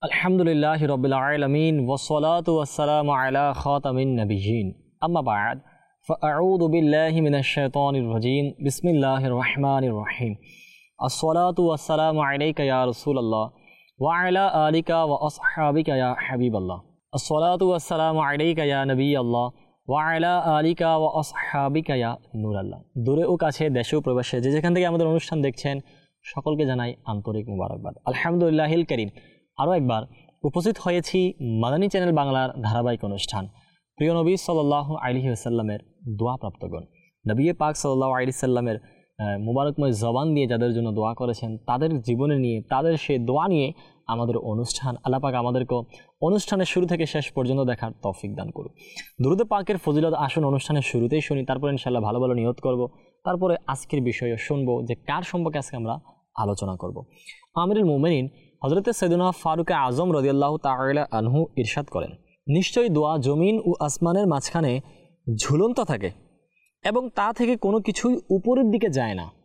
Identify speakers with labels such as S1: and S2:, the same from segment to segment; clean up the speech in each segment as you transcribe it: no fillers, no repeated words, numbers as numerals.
S1: আলহামদুলিল্লাহি রাব্বিল আলামিন ওয়াসসালাতু ওয়াসসালামু আলা খাতামিন নাবিয়্যিন আম্মা বা'দ ফাআউযু বিল্লাহি মিনাশ শাইতানির রাজীম বিসমিল্লাহির রহমানির রহিম আসসালাতু ওয়াসসালামু আলাইকা ইয়া রাসূলুল্লাহ ওয়া আলা আলিকা ওয়া আসহাবিকা ইয়া হাবিবাল্লাহ আসসালাতু ওয়াসসালামু আলাইকা ইয়া নবিয়াল্লাহ ওয়া আলা আলিকা ওয়া আসহাবিকা ইয়া নূরাল্লাহ। দূরে ও কাছে দেশে ও প্রবাসে যে যেখান থেকে আমাদের অনুষ্ঠান দেখছেন সকলকে জানাই আন্তরিক মুবারকবাদ। আলহামদুলিল্লাহিল কারীম আরও একবার উপস্থিত হয়েছি মাদানী চ্যানেল বাংলার ধারাবাহিক অনুষ্ঠান প্রিয় নবী সাল্লাল্লাহু আলাইহি ওয়াসাল্লামের দোয়া প্রাপ্তগণ। নবী পাক সাল্লাল্লাহু আলাইহি সাল্লামের মুবারকময় জবান দিয়ে যাদের জন্য দোয়া করেছেন তাদের জীবনে নিয়ে তাদের সেই দোয়া নিয়ে আমাদের অনুষ্ঠান আল্লাহ পাক আমাদেরকে অনুষ্ঠানের শুরু থেকে শেষ পর্যন্ত দেখার তৌফিক দান করুন। দুরূদ পাকের ফজিলত আসুন অনুষ্ঠানের শুরুতেই শুনি, তারপর ইনশাআল্লাহ ভালো ভালো নিয়ত করব, তারপরে আজকের বিষয়ে শুনবো যে কার সম্পর্কে আজকে আমরা আলোচনা করব। আমিরুল মুমিনিন হযরত সৈয়দনা ফারুক আজম রাদিয়াল্লাহু তাআলা আনহু ইরশাদ করেন, নিশ্চয়ই দোয়া জমিন ও আসমানের মাঝখানে ঝুলন্ত থাকে এবং তা থেকে কোনো কিছুই উপরের দিকে যায় না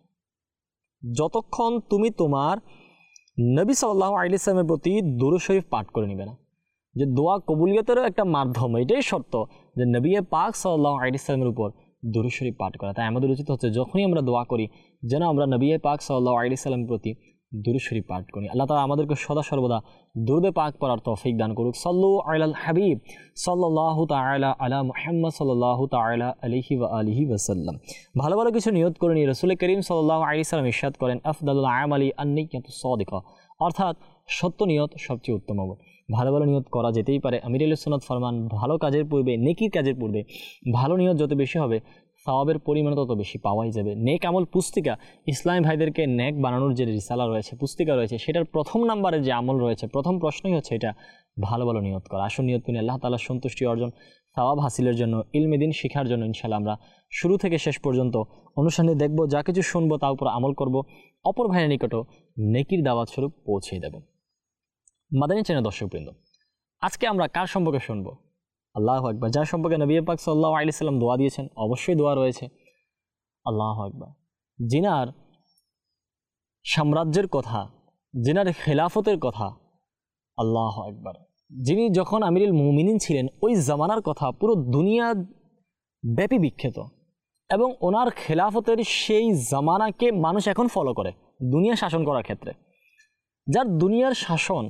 S1: যতক্ষণ তুমি তোমার নবী সাল্লাল্লাহু আলাইহি ওয়াসাল্লামের প্রতি দুরূদ শরীফ পাঠ করে নিবে না। যে দোয়া কবুলিয়তেরও একটা মাধ্যম, এটাই শর্ত যে নবী পাক সাল্লাল্লাহু আলাইহি ওয়াসাল্লামের উপর দুরূদ শরীফ পাঠ করা। তাই আমাদের উচিত হচ্ছে যখনই আমরা দোয়া করি যেন আমরা নবী পাক সাল্লাল্লাহু আলাইহি ওয়াসাল্লামের প্রতি দুরূদ শরীফ পাঠ করি। আল্লাহ তাআলা আমাদেরকে সদা সর্বদা দুরূদে পাক পড়ার তৌফিক দান করুক। সাল্লু আলাল হাবিব সাল্লাল্লাহু তাআলা আলা মুহাম্মদ সাল্লাল্লাহু তাআলা আলাইহি ওয়া আলিহি ওয়াসাল্লাম। ভালো ভালো কিছু নিয়ত করে নিয়ে রাসূল করিম সাল্লাল্লাহু আলাইহি ওয়াসাল্লাম ইরশাদ করেন, আফদালুল আমালি আন-নিয়্যাতুস সাদিকা, অর্থাৎ সত্য নিয়ত সবচেয়ে উত্তম আমল। ভালো ভালো নিয়ত করা যেতেই পারে। আমিরুল সুন্নাত ফরমান, ভালো কাজের পূর্বে নেকির কাজের পূর্বে ভালো নিয়ত যত বেশি হবে সওয়াবের পরিমাণ তত বেশি পাওয়াই যাবে। নেক আমল পুস্তিকা, ইসলামী ভাইদেরকে নেক বানানোর যে রিসালা রয়েছে, পুস্তিকা রয়েছে, সেটার প্রথম নাম্বারে যে আমল রয়েছে, প্রথম প্রশ্নই হচ্ছে এটা ভালো ভালো নিয়ত করা। আসল নিয়ত করে আল্লাহ তাআলার সন্তুষ্টি অর্জন, সওয়াব হাসিলের জন্য, ইলমে দ্বীন শেখার জন্য ইনশাআল্লাহ আমরা শুরু থেকে শেষ পর্যন্ত অনুষ্ঠানে দেখব, যা কিছু শুনবো তার উপর আমল করব, অপর ভাইয়ের নিকটও নেকির দাওয়াত স্বরূপ পৌঁছে দেব। মাদানী চ্যানেল দর্শকবৃন্দ, আজকে আমরা কার সম্পর্কে শুনবো? আল্লাহু আকবার। যার সম্পর্কে নবী পাক সাল্লাল্লাহু আলাইহি ওয়াসাল্লাম দোয়া দিয়েছেন, অবশ্যই দোয়া রয়েছে। আল্লাহু আকবার। জিনার সাম্রাজ্যের কথা, জিনার খেলাফতের কথা, আল্লাহু আকবার, যিনি যখন আমিরুল মুমিনিন ছিলেন ওই জামানার কথা পুরো দুনিয়া ব্যাপী বিখ্যাত, এবং ওনার খেলাফতের সেই জামানাকে মানুষ এখন ফলো করে দুনিয়া শাসন করার ক্ষেত্রে। যার দুনিয়ার শাসন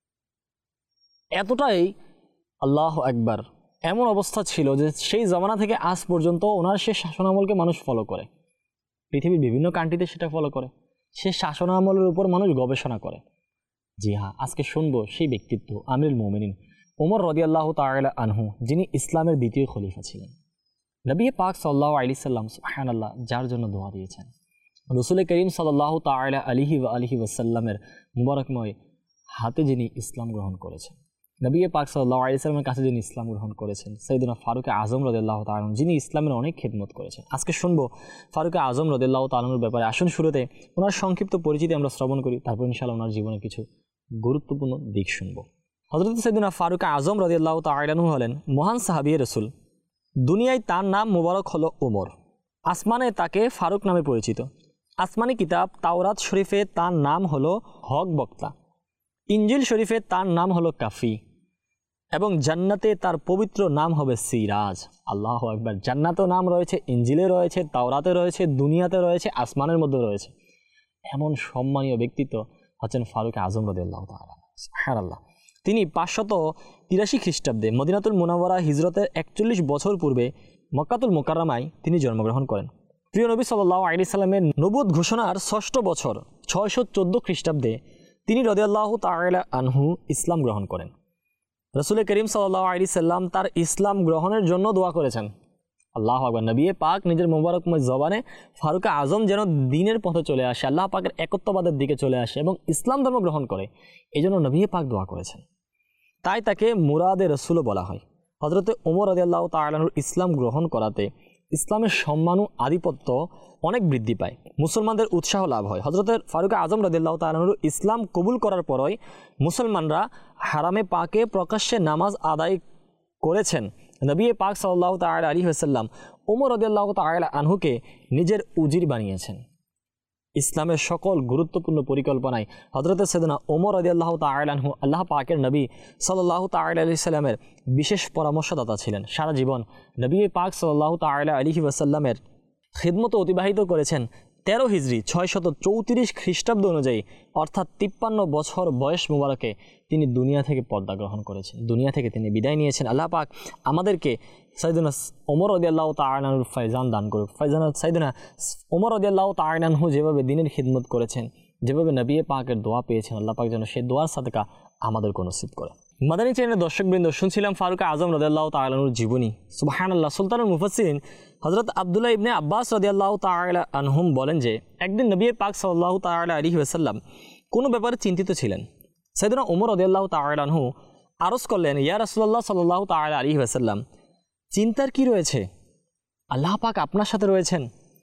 S1: এতটাই আল্লাহু আকবার এমন অবস্থা ছিল যে সেই জামানা থেকে আজ পর্যন্ত ওনার সেই শাসনামলকে মানুষ ফলো করে, পৃথিবীর বিভিন্ন কান্ট্রিতে সেটা ফলো করে, সে শাসনামলের উপর মানুষ গবেষণা করে। জি হ্যাঁ, আজকে শুনবো সেই ব্যক্তিত্ব আমিরুল মুমিনিন ওমর রাদিয়াল্লাহু তাআলা আনহু, যিনি ইসলামের দ্বিতীয় খলিফা ছিলেন। নবী পাক সাল্লাল্লাহু আলাইহি সাল্লাম সুবহানাল্লাহ যার জন্য দোয়া দিয়েছেন, রাসূল করিম সাল্লাল্লাহু তাআলা আলাইহি ওয়া আলিহি ওয়াসাল্লামের মুবারকময় হাতে যিনি ইসলাম গ্রহণ করেছেন, নবী পাক সাল্লাল্লাহু আলাইহি সাল্লামের কাছে যিনি ইসলাম গ্রহণ করেছেন, সাইয়েদনা ফারুক আজম রাদিয়াল্লাহু তাআলা যিনি ইসলামের অনেক খিদমত করেছেন। আজকে শুনবো ফারুক আজম রাদিয়াল্লাহু তাআলার ব্যাপারে। আসুন শুরুতে ওনার সংক্ষিপ্ত পরিচিতি আমরা শ্রবণ করি, তারপর ইনশাআল্লাহ ওনার জীবনের কিছু গুরুত্বপূর্ণ দিক শুনবো। হযরত সাইয়েদনা ফারুক আজম রাদিয়াল্লাহু তাআলা আনহু হলেন মহান সাহাবী রাসূল। দুনিয়ায় তার নাম মুবারক হলো ওমর, আসমানে তাকে ফারুক নামে পরিচিত। আসমানি কিতাব তাওরাত শরীফে তার নাম হলো হক বক্তা, ইনজিল শরীফে তার নাম হলো কাফি, এবং জান্নাতে তার পবিত্র নাম হবে সিরাজ। আল্লাহু আকবার। জান্নাতেও নাম রয়েছে, ইনজিলে রয়েছে, তাওরাতে রয়েছে, দুনিয়াতে রয়েছে, আসমানের মধ্যে রয়েছে। এমন সম্মানীয় ব্যক্তিত্ব হচ্ছেন ফারুক আজম রাদিয়াল্লাহু তাআলা। সুবহানাল্লাহ। তিনি 583 খ্রিস্টাব্দে মদিনাতুল মুনাওয়ারা হিজরতের 41 বছর পূর্বে মক্কাতুল মুকাররমায় তিনি জন্মগ্রহণ করেন। প্রিয় নবী সাল্লাল্লাহু আলাইহি সাল্লামের নবুয়ত ঘোষণার 6ষ্ঠ বছর 614 খ্রিস্টাব্দে তিনি রাদিয়াল্লাহু তাআলা আনহু ইসলাম গ্রহণ করেন। রাসূল করিম সাল্লাল্লাহু আলাইহি সাল্লাম তার ইসলাম গ্রহণের জন্য দোয়া করেছেন। আল্লাহু আকবার। নবী পাক নিজের মোবারকময় জবানে ফারুক আজম যেন দ্বীনের পথে চলে আসে, আল্লাহ পাকের একত্ববাদের দিকে চলে আসে এবং ইসলাম ধর্ম গ্রহণ করে, এই জন্য নবী পাক দোয়া করেছেন। তাই তাকে মুরাদে রাসূলও বলা হয়। হযরত ওমর রাদিয়াল্লাহু তাআলা আনহুর ইসলাম গ্রহণ করাতে ইসলামের সম্মান ও আধিপত্য অনেক বৃদ্ধি পায়, মুসলমানদের উৎসাহ লাভ হয়। হযরত ফারুক আজম রাদিয়াল্লাহু তাআলা আনহু ইসলাম কবুল করার পরই মুসলমানরা হারামে পাকে প্রকাশ্যে নামাজ আদায় করেছেন। নবী পাক সাল্লাল্লাহু তাআলা আলাইহি ওয়াসাল্লাম ওমর রাদিয়াল্লাহু তাআলা আনহুকে নিজের উজির বানিয়েছেন। ইসলামের সকল গুরুত্বপূর্ণ পরিকল্পনায় হযরত সাইয়েদনা ওমর রাদিয়াল্লাহু তাআলা আনহু আল্লাহ পাকের নবী সাল্লাল্লাহু তাআলা আলাইহি সাল্লামের বিশেষ পরামর্শদাতা ছিলেন। সারা জীবন নবী পাক সাল্লাল্লাহু তাআলা আলাইহি ওয়াসাল্লামের খিদমতে অতিবাহিত করেছেন 13 হিজরি 634 খ্রিস্টাব্দ অনুযায়ী, অর্থাৎ 53 বছর বয়স মুবারকে তিনি দুনিয়া থেকে পর্দা গ্রহণ করেছেন, দুনিয়া থেকে তিনি বিদায় নিয়েছেন। আল্লাহ পাক আমাদেরকে সাইয়েদনা ওমর রাদিয়াল্লাহু তাআলা আনহুর ফয়জান দান করুক। সাইয়েদনা ওমর রাদিয়াল্লাহু তাআলা আনহু যেভাবে দ্বীনের খিদমত করেছেন, যেভাবে নবী পাকের দোয়া পেয়েছেন, আল্লাহ পাক যেন সেই দোয়ার সাদকা আমাদেরকে নসিব করে। মাদানী চ্যানেলের দর্শকবৃন্দ, শুনছিলাম ফারুক আজম রাদিয়াল্লাহু তাআলা আনহুর জীবনী। সুবহানাল্লাহ। সুলতানুল মুফাসসিরিন হযরত আব্দুল্লাহ ইবনে আব্বাস রাদিয়াল্লাহু তাআলা আনহুম বলেন যে একদিন নবী পাক সাল্লাল্লাহু তাআলা আলাইহি ওয়াসাল্লাম কোনো ব্যাপারে চিন্তিত ছিলেন। সাইয়েদনা ওমর রাদিয়াল্লাহু তাআলা আনহু আরজ করলেন, ইয়া রাসূলুল্লাহ সাল্লাল্লাহু তাআলা আলাইহি ওয়াসাল্লাম, চিন্তার কি রয়েছে? আল্লাহ পাক আপনার সাথে রয়েছেন,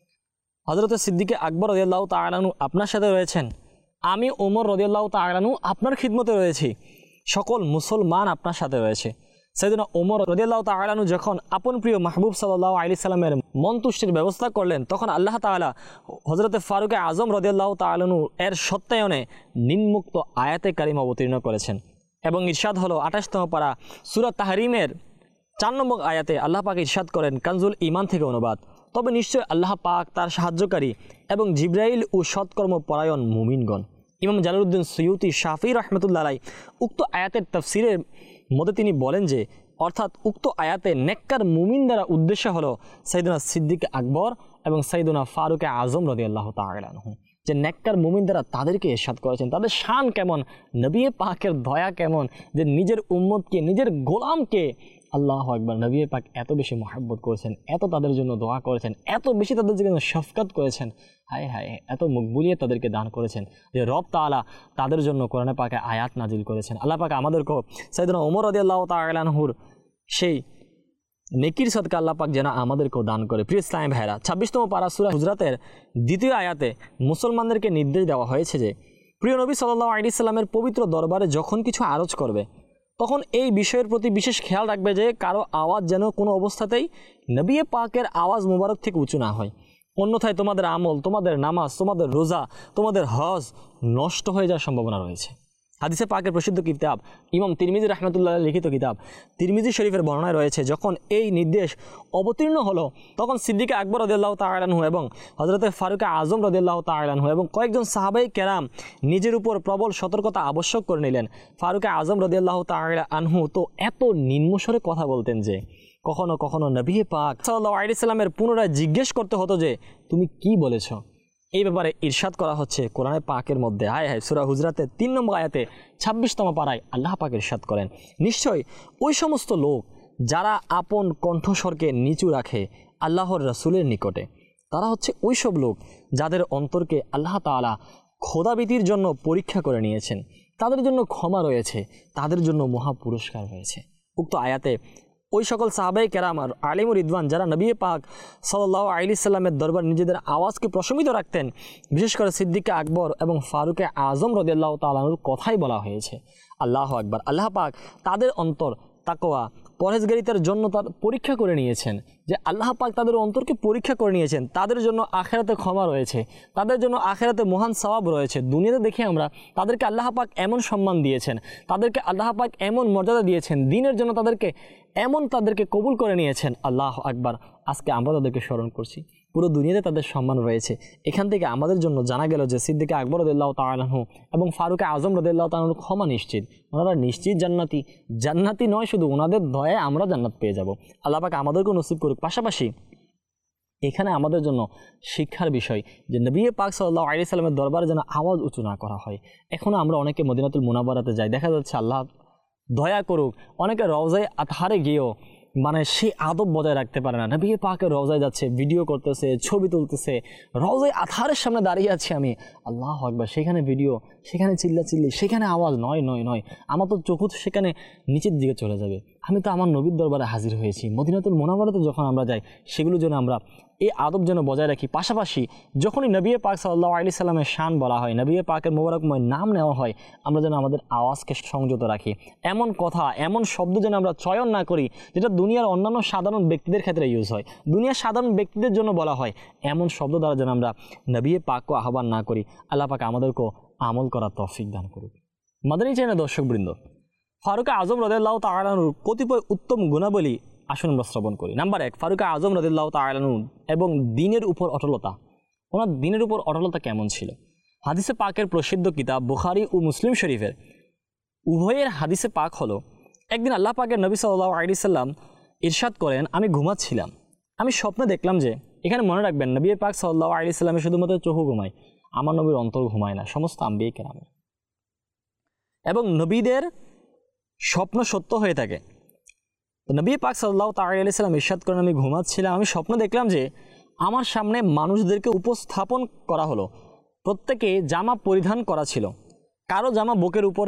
S1: হযরত সিদ্দিক আকবর রাদিয়াল্লাহু তাআলা আনহু আপনার সাথে রয়েছেন, আমি ওমর রাদিয়াল্লাহু তাআলা আনহু আপনার খিদমতে রয়েছি, সকল মুসলমান আপনার সাথে রয়েছে। সাইয়েদনা ওমর রাদিয়াল্লাহু তাআলা আনহু যখন আপন প্রিয় মাহবুব সাল্লাল্লাহু আলাইহি সাল্লামের মন তুষ্টির ব্যবস্থা করলেন, তখন আল্লাহ তাআলা হযরত ফারুক আজম রাদিয়াল্লাহু তাআলা আনহু এর সত্যায়নে নিম্মুক্ত আয়াতে কারিমা অবতীর্ণ করেছেন এবং ইরশাদ হলো 28তম পারা সূরা তাহরিমের 4 নম্বর আয়াতে আল্লাহ পাক ইরশাদ করেন, কানজুল ঈমান থেকে অনুবাদ, তবে নিশ্চয় আল্লাহ পাক তার সাহায্যকারী এবং জিবরাইল ও সৎকর্ম পরায়ণ মুমিনগণ। ইমাম জালালউদ্দিন সুয়ুতি শাফিঈ রাহমাতুল্লাহ আলাইহি উক্ত আয়াতের তাফসীরের মধ্যে তিনি বলেন যে, অর্থাৎ উক্ত আয়াতে নেককার মুমিন দ্বারা উদ্দেশ্য হলো সাইয়েদনা সিদ্দিক আকবর এবং সাইয়েদনা ফারুক আজম রাদিয়াল্লাহু তাআলা আনহু, যে নেককার মুমিন দ্বারা তাদেরকে ইরশাদ করেছেন, তাদের শান কেমন, নবী পাকের দয়া কেমন, যে নিজের উম্মতকে, নিজের গোলামকে আল্লাহু আকবার নবী পাক এত বেশি মহব্বত করেছেন, এত তাদের জন্য দোয়া করেছেন, এত বেশি তাদের জন্য শফকাত করেছেন, হায় হায় এত মকবুলিয়ত তাদেরকে দান করেছেন যে রব তাআলা তাদের জন্য কোরআনে পাকে আয়াত নাজিল করেছেন। আল্লাহ পাক আমাদেরকেও সাইয়েদনা ওমর রাদিয়াল্লাহু তাআলা আনহুর সেই নেকির সদকা আল্লাহ পাক যেন আমাদেরকেও দান করে। প্রিয় ইসলামী ভাইরা, 26তম পারা সূরা হুজরাতের 2য় আয়াতে মুসলমানদেরকে নির্দেশ দেওয়া হয়েছে যে প্রিয় নবী সাল্লাল্লাহু আলাইহি সাল্লামের পবিত্র দরবারে যখন কিছু আরজ করবে, তখন এই বিষয়ের প্রতি বিশেষ খেয়াল রাখবে যে কারো আওয়াজ যেন কোনো অবস্থাতেই নবী পাকের আওয়াজ মুবারক থেকে উঁচু না হয়, অন্যথায় তোমাদের আমল, তোমাদের নামাজ, তোমাদের রোজা, তোমাদের হজ নষ্ট হয়ে যাওয়ার সম্ভাবনা রয়েছে। হাদিসে পাকের প্রসিদ্ধ কিতাব ইমাম তিরমিজি রাহমাতুল্লাহ লিখিত কিতাব তিরমিজি শরীফের বর্ণনায় রয়েছে, যখন এই নির্দেশ অবতীর্ণ হলো, তখন সিদ্দিক আকবর রাদিয়াল্লাহু তাআলা আনহু এবং হযরত ফারুক আজম রাদিয়াল্লাহু তাআলা আনহু এবং কয়েকজন সাহাবায়ে কেরাম নিজের উপর প্রবল সতর্কতা আবশ্যক করে নিলেন। ফারুক আজম রাদিয়াল্লাহু তাআলা আনহু তো এত নিম্নস্বরে কথা বলতেন যে কখনো কখনো নবী পাক সাল্লাল্লাহু আলাইহি সাল্লামের পুনরায় জিজ্ঞেস করতে হতো যে তুমি কি বলেছ। এই ব্যাপারে ইরশাদ করা হচ্ছে কোরআনে পাকের মধ্যে, হায় হায়, সূরা হুজরাতের 3 নম্বর আয়াতে 26তম পারায় আল্লাহ পাক ইরশাদ করেন, নিশ্চয় ওই সমস্ত লোক যারা আপন কণ্ঠস্বরকে নিচু রাখে আল্লাহর রাসূলের নিকটে, তারা হচ্ছে ওই সব লোক যাদের অন্তরকে আল্লাহ তাআলা খোদাভীতির জন্য পরীক্ষা করে নিয়েছেন, তাদের জন্য ক্ষমা রয়েছে, তাদের জন্য মহা পুরস্কার রয়েছে। উক্ত আয়াতে ওই সকল সাহাবায়ে কেরাম আর আলিম রিদওয়ান যারা নবী পাক সাল্লাল্লাহু আলাইহি সাল্লামের দরবার নিজেদের আওয়াজকে প্রশমিত রাখতেন, বিশেষ করে সিদ্দিক আকবর এবং ফারুক আজম রাদিয়াল্লাহু তাআলা আনহুর কথাই বলা হয়েছে। আল্লাহু আকবার। আল্লাহ পাক তাদের অন্তর তাকওয়া পরহেজগারিতার জন্য তার পরীক্ষা করে নিয়েছেন, যে আল্লাহ পাক তাদের অন্তরকে পরীক্ষা করে নিয়েছেন, তাদের জন্য আখিরাতে ক্ষমা রয়েছে, তাদের জন্য আখিরাতে মহান সওয়াব রয়েছে। দুনিয়াতে দেখে আমরা তাদেরকে আল্লাহ পাক এমন সম্মান দিয়েছেন, তাদেরকে আল্লাহ পাক এমন মর্যাদা দিয়েছেন, দ্বীনের জন্য তাদেরকে কবুল করে নিয়েছেন। আল্লাহু আকবার। আজকে আমরা তাদেরকে স্মরণ করছি, পুরো দুনিয়াতে তাদের সম্মান রয়েছে। এখান থেকে আমাদের জন্য জানা গেল যে সিদ্দিক আকবর রাদিয়াল্লাহু তাআলা আনহু এবং ফারুক আজম রাদিয়াল্লাহু তাআলা আনহু ক্ষমা নিশ্চিত, ওনারা নিশ্চিত জান্নাতি নয়, শুধু ওনাদের দয়ায় আমরা জান্নাত পেয়ে যাব। আল্লাহ পাক আমাদেরকেও নসিব করুক। পাশাপাশি এখানে আমাদের জন্য শিক্ষার বিষয় যে নবী পাক সাল্লাল্লাহু আলাইহি সাল্লামের দরবারে যেন আওয়াজ উঁচু না করা হয়। এখনও আমরা অনেকে মদিনাতুল মুনাওয়ারাতে যাই, দেখা যাচ্ছে আল্লাহ দয়া করুক অনেকে রওজায়ে আতহারে গিয়েও মানে সেই আদব বজায় রাখতে পারে না। নবী পাকের রওজায় যাচ্ছে, ভিডিও করতেছে, ছবি তুলতেছে, রওজায়ে আতহারের সামনে দাঁড়িয়ে আছি আমি, আল্লাহু আকবার, সেখানে ভিডিও, সেখানে চিল্লাচিল্লি, সেখানে আওয়াজ, নয়। আমার তো চোখ সেখানে নিচের দিকে চলে যাবে। আমি তো আমার নবীর দরবারে হাজির হয়েছি। মদিনাতুল মুনাওয়ারাতে যখন আমরা যাই, সেগুলো যেন আমরা এই আদব যেন বজায় রাখি। পাশাপাশি যখনই নবী পাক সাল্লাল্লাহু আলাইহি সাল্লামের শান বলা হয়, নবী পাকের মোবারকময় নাম নেওয়া হয়, আমরা যেন আমাদের আওয়াজকে সংযত রাখি। এমন কথা, এমন শব্দ যেন আমরা চয়ন না করি যেটা দুনিয়ার অন্যান্য সাধারণ ব্যক্তিদের ক্ষেত্রে ইউজ হয়, দুনিয়ার সাধারণ ব্যক্তিদের জন্য বলা হয়, এমন শব্দ দ্বারা যেন আমরা নবী পাককে আহ্বান না করি। আল্লাহ পাক আমাদেরকেও আমল করার তৌফিক দান করুক। মাদানী চ্যানেলের দর্শকবৃন্দ, ফারুক আজম রাদিয়াল্লাহু তাআলা আনহুর কতিপয় উত্তম গুণাবলী আসুন আমরা শ্রবণ করি। নাম্বার 1, ফারুক আজম রাদিয়াল্লাহু তাআলা আনহু এবং দিনের উপর অটলতা। ওনার দিনের উপর অটলতা কেমন ছিল? হাদিসে পাকের প্রসিদ্ধ কিতাব বুখারী ও মুসলিম শরীফের উভয়ের হাদিসে পাক হলো, একদিন আল্লাহ পাকের নবী সাল্লাল্লাহু আলাইহি সাল্লাম ইরশাদ করেন, আমি ঘুমাচ্ছিলাম, আমি স্বপ্নে দেখলাম যে, এখানে মনে রাখবেন নবী পাক সাল্লাল্লাহু আলাইহি সাল্লামের শুধুমাত্র চোখ ঘুমায়, আমার নবীর অন্তর ঘুমায় না, সমস্ত আম্বিয়া কেরামের। এবং নবীদের স্বপ্ন সত্য হয়ে থাকে। তো নবী পাক সাল্লাল্লাহু তাআলা আলাইহি সাল্লাম ইরশাদ করেন, আমি ঘুমাচ্ছিলাম, আমি স্বপ্ন দেখলাম যে আমার সামনে মানুষদেরকে উপস্থাপন করা হলো, প্রত্যেকে জামা পরিধান করা ছিল, কারো জামা বুকের উপরে,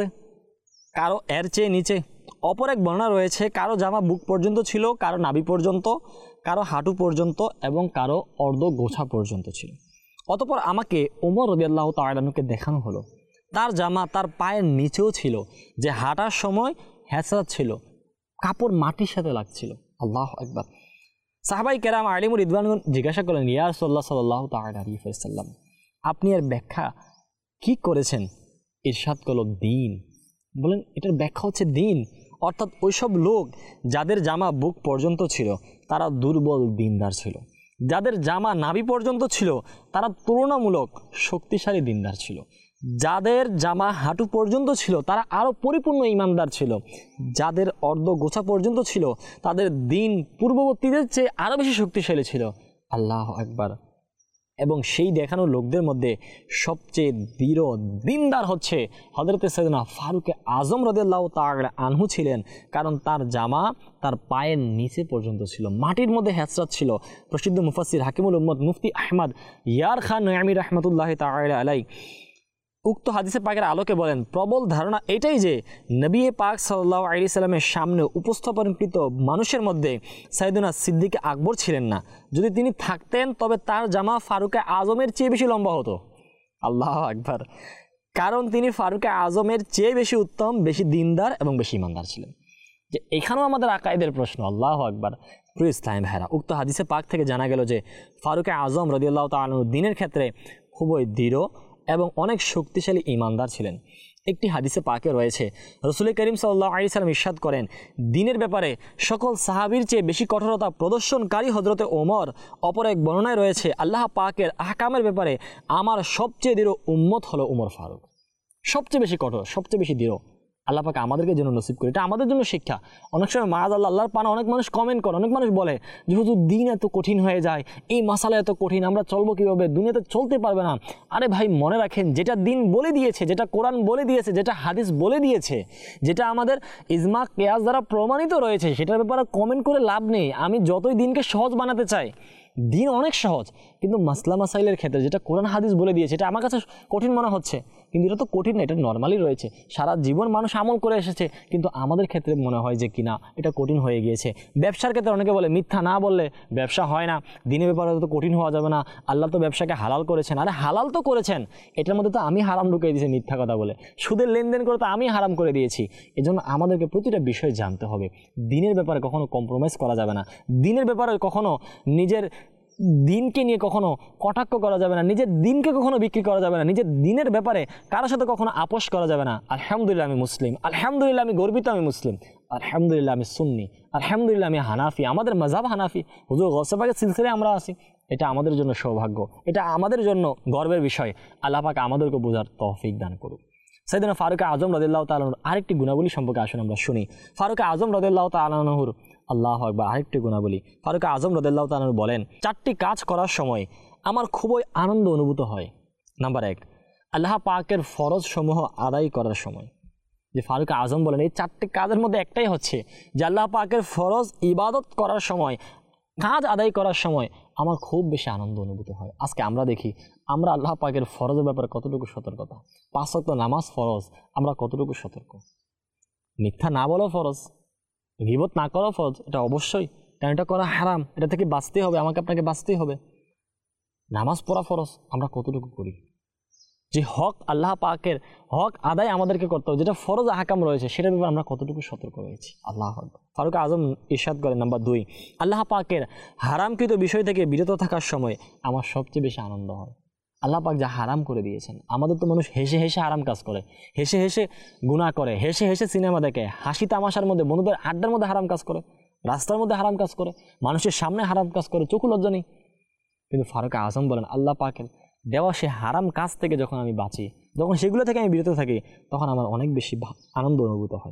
S1: কারো এর চেয়ে নিচে। অপর এক বর্ণনা রয়েছে কারো জামা বুক পর্যন্ত ছিল, কারো নাভি পর্যন্ত, কারো হাঁটু পর্যন্ত এবং কারো অর্ধ গোছা পর্যন্ত ছিল। অতঃপর আমাকে ওমর রাদিয়াল্লাহু তাআলা আনহুকে দেখানো হলো, তার জামা তার পায়ের নিচেও ছিল, যে হাঁটার সময় হ্যাঁচড়াচ্ছিল ছিল, কাপড় মাটির সাথে লাগছিল। আল্লাহু আকবার। সাহাবাই কেরাম আলিমুর রিদওয়ানগণ জিজ্ঞাসা করলেন, ইয়া রাসূলুল্লাহ সাল্লাল্লাহু তাআলা আলাইহি ওয়াসাল্লাম, আপনি এর ব্যাখ্যা কি করেছেন? ইরশাদ করল, দিন। বলেন এটার ব্যাখ্যা হচ্ছে দিন, অর্থাৎ ওইসব লোক যাদের জামা বুক পর্যন্ত ছিল তারা দুর্বল দিনদার ছিল, যাদের জামা নাভি পর্যন্ত ছিল তারা তুলনামূলক শক্তিশালী দিনদার ছিল, যাদের জামা হাঁটু পর্যন্ত ছিল তারা আরও পরিপূর্ণ ইমানদার ছিল, যাদের অর্ধ গোছা পর্যন্ত ছিল তাদের দিন পূর্ববর্তীদের চেয়ে আরও বেশি শক্তিশালী ছিল। আল্লাহু আকবার। এবং সেই দেখানো লোকদের মধ্যে সবচেয়ে দৃঢ় দিনদার হচ্ছে হযরতে সাইয়েদনা ফারুক আজম রাদিয়াল্লাহু তাআলা আনহু ছিলেন, কারণ তার জামা তার পায়ের নিচে পর্যন্ত ছিল, মাটির মধ্যে হ্যাঁচড়াচ্ছিল। প্রসিদ্ধ মুফাসসির হাকিমুল উম্মত মুফতি আহমদ ইয়ার খান নয়ামি রাহমাতুল্লাহি তাআলা আলাইহি উক্ত হাদিসে পাকের আলোকে বলেন, প্রবল ধারণা এটাই যে নবী পাক সাল্লাল্লাহু আলাইহি সাল্লামের সামনে উপস্থাপনকৃত মানুষের মধ্যে সাইয়েদনা সিদ্দিক আকবর ছিলেন না। যদি তিনি থাকতেন তবে তার জামা ফারুক আজমের চেয়ে বেশি লম্বা হতো। আল্লাহু আকবার। কারণ তিনি ফারুক আজমের চেয়ে বেশি উত্তম, বেশি দিনদার এবং বেশি ইমানদার ছিলেন। যে এখানেও আমাদের আকাইদের প্রশ্ন। আল্লাহু আকবার। প্রিয় ইসলাম ভাইরা, উক্ত হাদিসে পাক থেকে জানা গেল যে ফারুক আজম রাদিয়াল্লাহু তাআলা আনহু দিনের ক্ষেত্রে খুবই দৃঢ় এবং অনেক শক্তিশালী ইমানদার ছিলেন। একটি হাদিসে পাকে রয়েছে রাসূল করিম সাল্লাল্লাহু আলাইহি সাল্লাম ইরশাদ করেন, দিনের ব্যাপারে সকল সাহাবীর চেয়ে বেশি কঠোরতা প্রদর্শনকারী হযরতে ওমর। অপর এক বর্ণনায় রয়েছে, আল্লাহ পাকের আহকামের ব্যাপারে আমার সবচেয়ে দৃঢ় উম্মত হলো উমর ফারুক। সবচেয়ে বেশি কঠোর, সবচেয়ে বেশি দৃঢ়। আল্লাহ পাক আমাদেরকে যেন নসিব করে, এটা আমাদের জন্য শিক্ষা। অনেক সময় মাআযাল্লাহ আল্লাহর পানা অনেক মানুষ কমেন্ট করে, অনেক মানুষ বলে যে হুজুর দিন এত কঠিন হয়ে যায়, এই মাসালা এত কঠিন, আমরা চলবো কীভাবে, দুনিয়াতে চলতে পারবে না। আরে ভাই, মনে রাখেন যেটা দিন বলে দিয়েছে, যেটা কোরআন বলে দিয়েছে, যেটা হাদিস বলে দিয়েছে, যেটা আমাদের ইজমা কিয়াস দ্বারা প্রমাণিত রয়েছে, সেটার ব্যাপারে কমেন্ট করে লাভ নেই। আমি যতই দিনকে সহজ বানাতে চাই, দিন অনেক সহজ, কিন্তু মাসলা মাসাইলের ক্ষেত্রে যেটা কোরআন হাদিস বলে দিয়েছে এটা আমার কাছে কঠিন মনে হচ্ছে, কিন্তু এটা তো কঠিন না, এটা নর্মালি রয়েছে, সারা জীবন মানুষ আমল করে এসেছে, কিন্তু আমাদের ক্ষেত্রে মনে হয় যে কিনা এটা কঠিন হয়ে গিয়েছে। ব্যবসার ক্ষেত্রে অনেকে বলে মিথ্যা না বললে ব্যবসা হয় না, দিনের ব্যাপারে তো কঠিন হওয়া যাবে না, আল্লাহ তো ব্যবসাকে হালাল করেছেন। আরে হালাল তো করেছেন, এটার মধ্যে তো আমি হারাম ঢুকিয়ে দিয়েছি মিথ্যা কথা বলে, সুদের লেনদেন করে তো আমি হারাম করে দিয়েছি। এজন্য আমাদেরকে প্রতিটা বিষয় জানতে হবে। দিনের ব্যাপারে কখনো কম্প্রোমাইজ করা যাবে না, দিনের ব্যাপারে কখনো নিজের দিনকে নিয়ে কখনো কটাক্ষ করা যাবে না, নিজের দিনকে কখনো বিক্রি করা যাবে না, নিজের দিনের ব্যাপারে কারোর সাথে কখনো আপোষ করা যাবে না। আলহামদুলিল্লাহ আমি মুসলিম, আলহামদুলিল্লাহ আমি গর্বিত আমি মুসলিম, আলহামদুলিল্লাহ আমি সুন্নি, আলহামদুলিল্লাহ আমি হানাফি, আমাদের মাযহাব হানাফি, হুজুর গৌসে পাকের সিলসিলায় আমরা আছি। এটা আমাদের জন্য সৌভাগ্য, এটা আমাদের জন্য গর্বের বিষয়। আল্লাহ পাক আমাদেরকে বোঝার তৌফিক দান করুক। সাইয়েদনা ফারুক আজম রাদিয়াল্লাহু তাআলা আনহুর আরেকটি গুণাবলী সম্পর্কে আসুন আমরা শুনি। ফারুক আজম রাদিয়াল্লাহু তাআলা আনহুর আল্লাহু আকবার আরেকটি গুণাবলী, ফারুক আজম রাদিয়াল্লাহু তাআলা আনহু বলেন, 4টি কাজ করার সময় আমার খুবই আনন্দ অনুভূত হয়। নাম্বার 1, আল্লাহ পাকের ফরজ সমূহ আদায় করার সময়। যে ফারুক আজম বলেন এই 4টি কাজের মধ্যে একটাই হচ্ছে যে আল্লাহ পাকের ফরজ ইবাদত করার সময়, কাজ আদায় করার সময় আমার খুব বেশি আনন্দ অনুভূত হয়। আজকে আমরা দেখি আমরা আল্লাহ পাকের ফরজের ব্যাপারে কতটুকু সতর্কতা, 5 ওয়াক্ত নামাজ ফরজ, আমরা কতটুকু সতর্ক, মিথ্যা না বলা ফরজ, গীবত না করা ফরজ, এটা অবশ্যই, কারণ এটা করা হারাম, এটা থেকে বাঁচতে হবে, আমাকে আপনাকে বাঁচতেই হবে। নামাজ পড়া ফরজ, আমরা কতটুকু করি? যে হক আল্লাহ পাকের হক আদায় আমাদেরকে করতে হবে, যেটা ফরজ আহকাম রয়েছে সেটার ব্যাপারে আমরা কতটুকু সতর্ক রয়েছি? আল্লাহ আকবার। ফারুক আজম ইরশাদ করেন, নাম্বার 2, আল্লাহ পাকের হারামকৃত বিষয় থেকে বিরত থাকার সময় আমার সবচেয়ে বেশি আনন্দ হয়। আল্লাহ পাক যা হারাম করে দিয়েছেন, আমাদের তো মানুষ হেসে হেসে হারাম কাজ করে, হেসে হেসে গুনাহ করে, হেসে হেসে সিনেমা দেখে, হাসি তামাশার মধ্যে, বন্ধুদের আড্ডার মধ্যে হারাম কাজ করে, রাস্তার মধ্যে হারাম কাজ করে, মানুষের সামনে হারাম কাজ করে, চোখু লজ্জা নেই। কিন্তু ফারুক আজম বলেন, আল্লাহ পাকের দেওয়া সে হারাম কাজ থেকে যখন আমি বাঁচি, যখন সেগুলো থেকে আমি বিরত থাকি, তখন আমার অনেক বেশি আনন্দ অনুভূত হয়।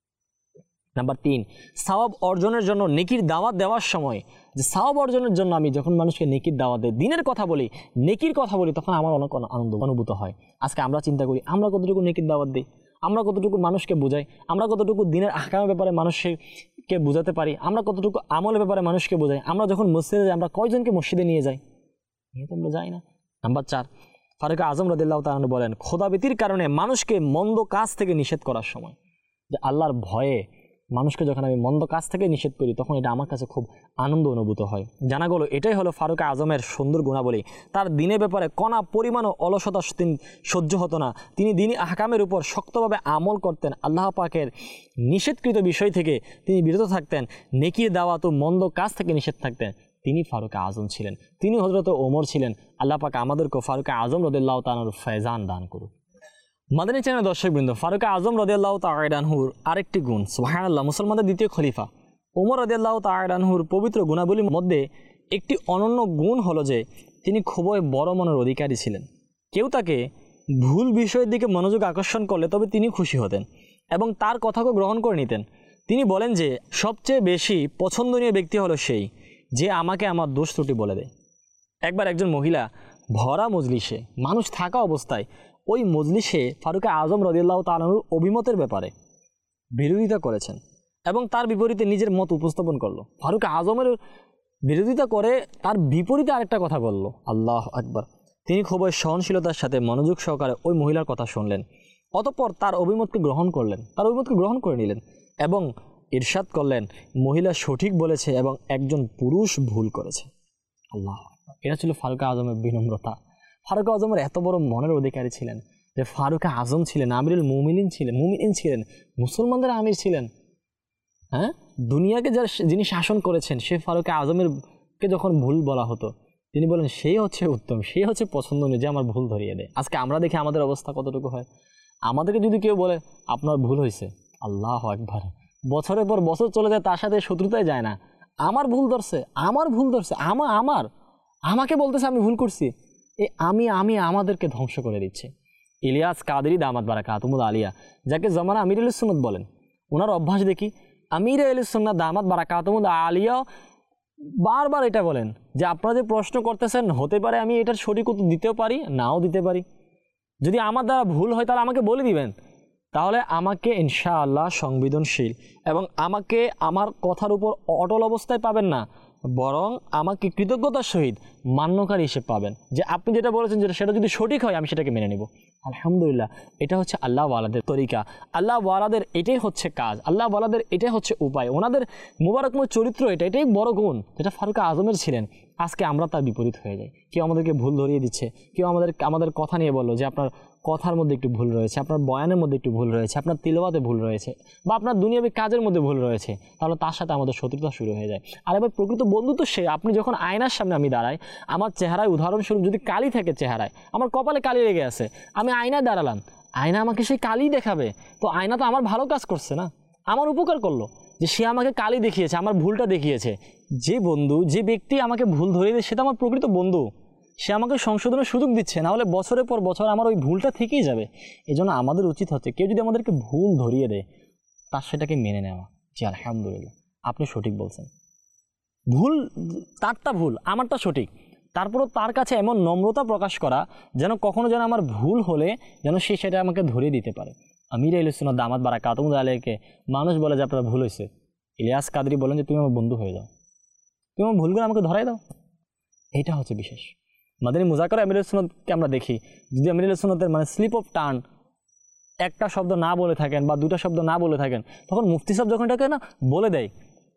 S1: নাম্বার 3, সওয়াব অর্জনের জন্য নেকির দাওয়াত দেওয়ার সময়, যে সওয়াব অর্জনের জন্য আমি যখন মানুষকে নেকির দাওয়াত দিই, দিনের কথা বলি, নেকির কথা বলি, তখন আমার অনেক আনন্দ অনুভূত হয়। আজকে আমরা চিন্তা করি, আমরা কতটুকু নেকির দাওয়াত দিই, আমরা কতটুকু মানুষকে বুঝাই, আমরা কতটুকু দিনের আহকামের ব্যাপারে মানুষকে বোঝাতে পারি, আমরা কতটুকু আমলের ব্যাপারে মানুষকে বোঝাই, আমরা যখন মসজিদে যাই আমরা কয়জনকে মসজিদে নিয়ে যাই? নিয়ে তো আমরা যাই না। নাম্বার 4, ফারুক আজম রাদিয়াল্লাহু তাআলা বলেন, খোদাভীতির কারণে মানুষকে মন্দ কাজ থেকে নিষেধ করার সময়, যে আল্লাহর ভয়ে মানুষকে যখন আমি মন্দ কাজ থেকে নিষেধ করি, তখন এটা আমার কাছে খুব আনন্দ অনুভূত হয়। জানা গেল এটাই হলো ফারুক আজমের সুন্দর গুণাবলী। তার দিনের ব্যাপারে কণা পরিমাণও অলসতা সহ্য হতো না। তিনি দিনী আহকামের উপর শক্তভাবে আমল করতেন, আল্লাহ পাকের নিষেধকৃত বিষয় থেকে তিনি বিরত থাকতেন, নেকির দাওয়াত ও মন্দ কাজ থেকে নিষেধ থাকতেন। তিনি ফারুক আজম ছিলেন, তিনি হযরত ওমর ছিলেন। আল্লাহ পাক আমাদেরকে ফারুক আজম রাদিয়াল্লাহু তাআলার ফয়জান দান করুন। মাদানী চ্যানেল দর্শকবৃন্দ, ফারুক আজম রাদিয়াল্লাহু তাআলা আনহুর আরেকটি গুণ, সুবহানাল্লাহ, মুসলমানদের দ্বিতীয় খলিফা ওমর রাদিয়াল্লাহু তাআলা আনহুর পবিত্র গুণাবলীর মধ্যে একটি অনন্য গুণ হলো যে তিনি খুবই বড় মনের অধিকারী ছিলেন। কেউ তাকে ভুল বিষয়ের দিকে মনোযোগ আকর্ষণ করলে তবে তিনি খুশি হতেন এবং তার কথাকে গ্রহণ করে নিতেন। তিনি বলেন যে সবচেয়ে বেশি পছন্দনীয় ব্যক্তি হলো সেই যে আমাকে আমার দোষ ত্রুটি বলে দেয়। একবার একজন মহিলা ভরা মজলিসে, মানুষ থাকা অবস্থায়, ওই মজলিসে ফারুক আজম রাদিয়াল্লাহু তাআলা আনহুর অভিমতের ব্যাপারে বিরোধিতা করেছেন এবং তার বিপরীতে নিজের মত উপস্থাপন করলো। ফারুক আজমের বিরোধিতা করে তার বিপরীতে আরেকটা কথা বলল। আল্লাহু আকবার। তিনি খুবই সহনশীলতার সাথে মনোযোগ সহকারে ওই মহিলার কথা শুনলেন, অতঃপর তার অভিমতকে গ্রহণ করলেন, তার অভিমতকে গ্রহণ করে নিলেন এবং ইরশাদ করলেন, মহিলা সঠিক বলেছে এবং একজন পুরুষ ভুল করেছে। আল্লাহ, এটা ছিল ফারুক আজমের বিনম্রতা। ফারুক আজমের এত বড় মনের অধিকারী ছিলেন যে ফারুক আজম ছিলেন আমিরুল মুমিনিন ছিলেন, মুসলমানদের আমির ছিলেন। হ্যাঁ, দুনিয়াকে যিনি শাসন করেছেন, সে ফারুক আজমেরকে যখন ভুল বলা হতো, তিনি বলেন সেই হচ্ছে উত্তম, সেই হচ্ছে পছন্দনীয়, যে আমার ভুল ধরিয়ে দেয়। আজকে আমরা দেখি আমাদের অবস্থা কতটুকু হয়। আমাদেরকে যদি কেউ বলে আপনার ভুল হয়েছে, আল্লাহু আকবার, বছরের পর বছর চলে যায়, তার সাথে শত্রুতায় যায় না। আমার ভুল ধরছে, আমাকে বলতেছে আমি ভুল করছি। এই আমি আমাদেরকে ধ্বংস করে দিচ্ছে। ইলিয়াস কাদরি দামাত বারাকাতুহুল আলিয়া, যাকে জমানা আমিরুল সুন্নাত বলেন, ওনার অভ্যাস দেখি আমির আহলুস সুন্নাত দামাত বারাকাতুহুল আলিয়া বারবার এটা বলেন যে আপনারা যে প্রশ্ন করতেছেন, হতে পারে আমি এটার সঠিক উত্তর দিতেও পারি, নাও দিতে পারি। যদি আমার দ্বারা ভুল হয় তাহলে আমাকে বলে দিবেন, তাহলে আমাকে ইনশাআল্লাহ সংবেদনশীল এবং আমাকে আমার কথার উপর অটল অবস্থায় পাবেন না, বরং আমাকে কৃতজ্ঞতার সহিত মান্যকারী হিসেবে পাবেন, যে আপনি যেটা বলেছেন সেটা যদি সঠিক হয় আমি সেটাকে মেনে নেব। আলহামদুলিল্লাহ, এটা হচ্ছে আল্লাহ ওয়ালাদের তরিকা, আল্লাহ ওয়ালাদের এটাই হচ্ছে কাজ, আল্লাহ ওয়ালাদের এটাই হচ্ছে উপায়, ওনাদের মুবারকময় চরিত্র এটাই বড় গুণ যেটা ফারুক আজমের ছিলেন। আজকে আমরা তার বিপরীত হয়ে যাই। কেউ আমাদেরকে ভুল ধরিয়ে দিচ্ছে, কেউ আমাদের কথা নিয়ে বললো যে আপনার কথার মধ্যে একটু ভুল রয়েছে, আপনার বয়ানের মধ্যে একটু ভুল রয়েছে, আপনার তিলাওয়াতে ভুল রয়েছে, বা আপনার দুনিয়াবী কাজের মধ্যে ভুল রয়েছে, তাহলে তার সাথে আমাদের শত্রুতা শুরু হয়ে যায়। আর এবার প্রকৃত বন্ধু তো সে, আপনি যখন আয়নার সামনে আমি দাঁড়াই, আমার চেহারায় উদাহরণস্বরূপ যদি কালি থাকে, চেহারায় আমার কপালে কালি লেগে আছে, আমি আয়নায় দাঁড়ালাম, আয়না আমাকে সেই কালি দেখাবে, তো আয়না তো আমার ভালো কাজ করছে না, আমার উপকার করলো, যে সে আমাকে কালি দেখিয়েছে, আমার ভুলটা দেখিয়েছে। যে বন্ধু, যে ব্যক্তি আমাকে ভুল ধরিয়ে দেয়, সেটা আমার প্রকৃত বন্ধু, সে আমাকে সংশোধনের সুযোগ দিচ্ছে, না হলে বছরের পর বছর আমার ওই ভুলটা থেকেই যাবে। এই জন্য আমাদের উচিত হচ্ছে, কেউ যদি আমাদেরকে ভুল ধরিয়ে দেয়, তার সেটাকে মেনে নেওয়া, যে আলহামদুলিল্লাহ আপনি সঠিক বলছেন, ভুল তারটা ভুল, আমারটা সঠিক, তারপরও তার কাছে এমন নম্রতা প্রকাশ করা যেন কখনো যেন আমার ভুল হলে যেন সে সেটা আমাকে ধরিয়ে দিতে পারে। আমির আহলুস সুন্নাত দামাত বারাকাতুহুল আলাইহিকে মানুষ বলে যে আপনার ভুল হয়েছে, ইলিয়াস কাদরি বলেন যে তুমি আমার বন্ধু হয়ে যাও, তুমি আমার ভুলগুলো আমাকে ধরাই দাও। এইটা হচ্ছে বিশেষ। মাদানী মুজাকারা আমির আহলুস সুন্নাতকে আমরা দেখি, যদি আমির আহলুস সুন্নাতের স্লিপ অফ টার্ন একটা শব্দ না বলে থাকেন বা দুটা শব্দ না বলে থাকেন, তখন মুফতি সাহেব যখন এটাকে বলে দেয়,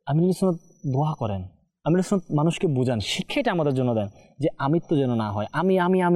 S1: আমিরুল সুন্নাত দোয়া করেন, আমিরুল সুন্নাত মানুষকে বোঝান, শিক্ষাটা আমাদের জন্য দেন যে আমিত্ব যেন না হয়, আমি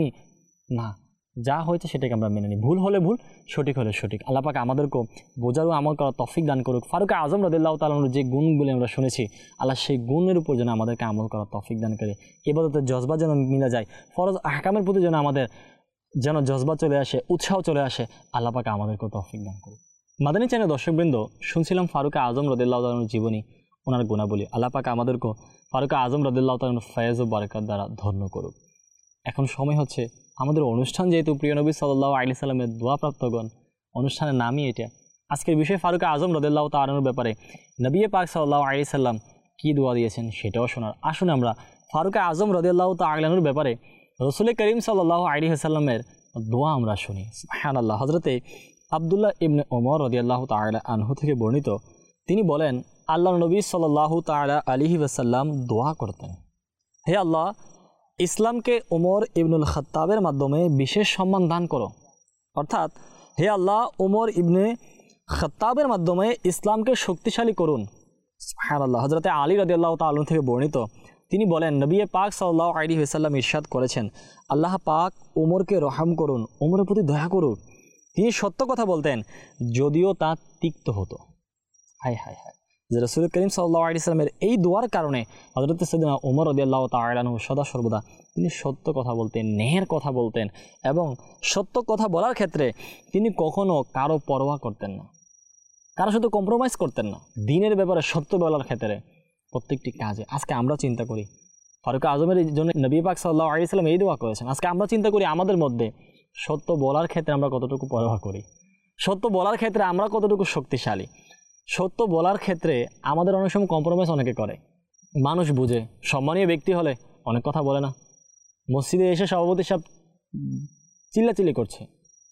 S1: না, যা হয়েছে সেটাকে আমরা মেনে নিই, ভুল হলে ভুল, সঠিক হলে সঠিক। আল্লাহ পাক আমাদেরকেও বোঝারও আমল করার তৌফিক দান করুক। ফারুক আজম রাদিয়াল্লাহু তাআলা আনহু যে গুণগুলি আমরা শুনেছি, আল্লাহ সেই গুণের উপর যেন আমাদেরকে আমল করার তৌফিক দান করে, ইবাদতের জজবা যেন মিলে যায়, ফরজ আহকামের প্রতি যেন আমাদের যেন জজবা চলে আসে, উৎসাহ চলে আসে। আল্লাহ পাক আমাদেরকেও তৌফিক দান করুক। মাদানী চ্যানেল দর্শকবৃন্দ, শুনছিলাম ফারুক আজম রাদিয়াল্লাহু তাআলা আনহুর জীবনী, ওনার গুণাবলী। আল্লাহ পাক আমাদেরকেও ফারুক আজম রাদিয়াল্লাহু তাআলা আনহুর ফয়েজ ও বরকত দ্বারা ধন্য করুক। এখন সময় হচ্ছে আমাদের অনুষ্ঠান, যেহেতু প্রিয় নবী সাল্লাল্লাহু আলাইহি সাল্লামের দোয়াপ্রাপ্তগণ, অনুষ্ঠানের নামই এটা। আজকের বিষয় ফারুক আজম রাদিয়াল্লাহু তাআলা আনহুর ব্যাপারে নবী পাক সাল্লাল্লাহু আলাইহি সাল্লাম কী দোয়া দিয়েছেন সেটাও শোনার। আসুন আমরা ফারুক আজম রাদিয়াল্লাহু তাআলা আনহুর ব্যাপারে রাসূল করিম সাল্লাল্লাহু আলাইহি সাল্লামের দোয়া আমরা শুনি। সুবহানাল্লাহ। হযরতে আব্দুল্লাহ ইবনে ওমর রাদিয়াল্লাহু তাআলা আনহু থেকে বর্ণিত, তিনি বলেন, আল্লাহর নবী সাল্লাল্লাহু তাআলা আলাইহি ওয়াসাল্লাম দোয়া করতেন, হে আল্লাহ, ইসলামকে ওমর ইবনুল খাত্তাবের মাধ্যমে বিশেষ সম্মান দান করো। অর্থাৎ, হে আল্লাহ, ওমর ইবনে খাত্তাবের মাধ্যমে ইসলামকে শক্তিশালী করুন। সুবহানাল্লাহ। হযরতে আলী রাদিয়াল্লাহু তাআলা আনহু থেকে বর্ণিত, তিনি বলেন, নবী পাক সাল্লাল্লাহু আলাইহি ওয়াসাল্লাম ইরশাদ করেছেন, আল্লাহ পাক ওমরকে রহম করুন, ওমরের প্রতি দয়া করুন। তিনি সত্য কথা বলতেন, যদিও তা তিক্ত হতো। হায় হায় হায়, যে রাসূল করিম সাল্লাল্লাহু আলাইহি ওয়াসাল্লামের এই দোয়ার কারণে হযরত সাইয়েদনা ওমর রাদিয়াল্লাহু তাআলা আনহু সদা সর্বদা তিনি সত্য কথা বলতেন, ন্যায়ের কথা বলতেন, এবং সত্য কথা বলার ক্ষেত্রে তিনি কখনো কারো পরোয়া করতেন না, কারো সাথে কম্প্রোমাইজ করতেন না। দিনের ব্যাপারে সত্য বলার ক্ষেত্রে প্রত্যেকটি কাজে। আজকে আমরা চিন্তা করি, ফারুক আজমের জন্য নবী পাক সাল্লাল্লাহু আলাইহি ওয়াসাল্লাম এই দোয়া করেছেন। আজকে আমরা চিন্তা করি আমাদের মধ্যে সত্য বলার ক্ষেত্রে আমরা কতটুকু পরোয়া করি, সত্য বলার ক্ষেত্রে আমরা কতটুকু শক্তিশালী। সত্য বলার ক্ষেত্রে আমাদের অনেক সময় কম্প্রোমাইজ অনেকে করে। মানুষ বুঝে, সম্মানীয় ব্যক্তি হলে অনেক কথা বলে না। মসজিদে এসে সভাপতি সাহেব চিল্লাচিল্লি করছে,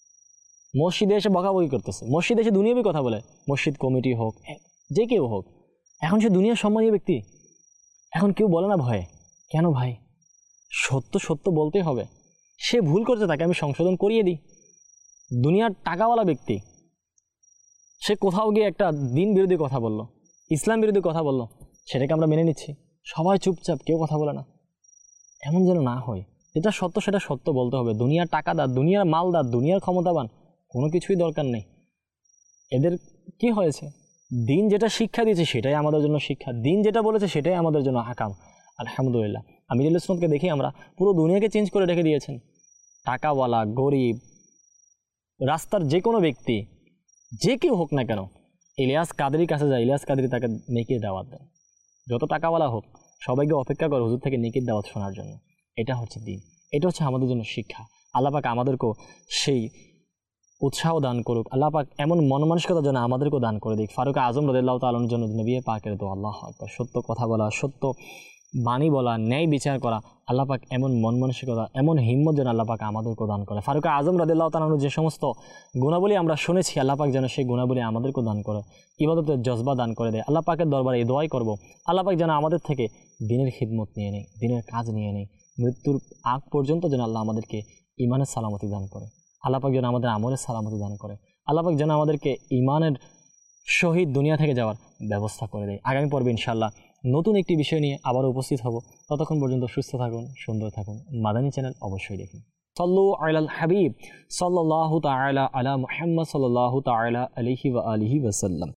S1: মসজিদে এসে বকাবকি করতেছে, মসজিদে এসে দুনিয়াবি কথা বলে, মসজিদ কমিটি হোক, যে কেউ হোক, এখন সে দুনিয়ার সম্মানীয় ব্যক্তি, এখন কেউ বলে না ভয়ে। কেন ভাই? সত্য সত্য বলতেই হবে। সে ভুল করছে, তাকে আমি সংশোধন করিয়ে দিই। দুনিয়ার টাকাওয়ালা ব্যক্তি, সে কোথাও গিয়ে একটা দিন বিরোধী কথা বলল, ইসলাম বিরোধী কথা বলল, সেটাকে আমরা মেনে নিচ্ছি, সবাই চুপচাপ, কেউ কথা বলে না। এমন যেন না হয়। যেটা সত্য সেটা সত্য বলতে হবে। দুনিয়ার টাকাদার, দুনিয়ার মালদার, দুনিয়ার ক্ষমতাবান, কোনো কিছুই দরকার নেই। এদের কি হয়েছে? দিন যেটা শিক্ষা দিয়েছে সেটাই আমাদের জন্য শিক্ষা, দিন যেটা বলেছে সেটাই আমাদের জন্য হাকাম। আলহামদুলিল্লাহ, আমিরুল ইসলামকে দেখে আমরা পুরো দুনিয়াকে চেঞ্জ করে রেখে দিয়েছেন। টাকাওয়ালা, গরিব, রাস্তার যে কোনো ব্যক্তি, যে কেউ হোক না কেন, ইলিয়াস কাদরির কাছে যায়, ইলিয়াস কাদরি তাকে নেকির দাওয়াত দেন। যত টাকাওয়ালা হোক, সবাইকে অপেক্ষা করে হুজুর থেকে নেকির দাওয়াত শোনার জন্য। এটা হচ্ছে দিন, এটা হচ্ছে আমাদের জন্য শিক্ষা। আল্লাহ পাক আমাদেরকেও সেই উৎসাহ দান করুক। আল্লাহ পাক এমন মন মানসিকতা যেন আমাদেরকেও দান করে দিক। ফারুক আজম রাদিয়াল্লাহু তাআলা আনহুর জন্য নবী পাকের দোয়া, আল্লাহু আকবার, সত্য কথা বলা, সত্য বাণী বলা, ন্যায় বিচার করা, আল্লাহ পাক এমন মন মানসিকতা, এমন হিম্মত যেন আল্লাহ পাক আমাদেরকেও দান করে। ফারুক আজম রাদিয়াল্লাহু তাআলা আনহুর যে সমস্ত গুণাবলী আমরা শুনেছি, আল্লাহ পাক যেন সেই গুণাবলী আমাদেরকেও দান করে, ইবাদতের জজবা দান করে দেয়। আল্লাহ পাকের দরবারে এই দোয়াই করব, আল্লাহ পাক যেন আমাদের থেকে দিনের খিদমত নিয়ে নেয়, দিনের কাজ নিয়ে নেয়, মৃত্যুর আগ পর্যন্ত যেন আল্লাহ আমাদেরকে ইমানের সালামতি দান করে। আল্লাহ পাক যেন আমাদের আমলের সালামতি দান করে। আল্লাহ পাক যেন আমাদেরকে ইমানের শহীদ দুনিয়া থেকে যাওয়ার ব্যবস্থা করে দেয়। আগামী পর্বে ইনশাআল্লাহ নতুন একটি বিষয় নিয়ে আবারও উপস্থিত হব। ততক্ষণ পর্যন্ত সুস্থ থাকুন, সুন্দর থাকুন। মাদানী চ্যানেল অবশ্যই দেখুন। সাল্লু আলাল হাবিব সাল্লাল্লাহু তাআলা আলা মুহাম্মদ সাল্লাল্লাহু তাআলা আলাইহি ওয়া আলিহি ওয়া সাল্লাম।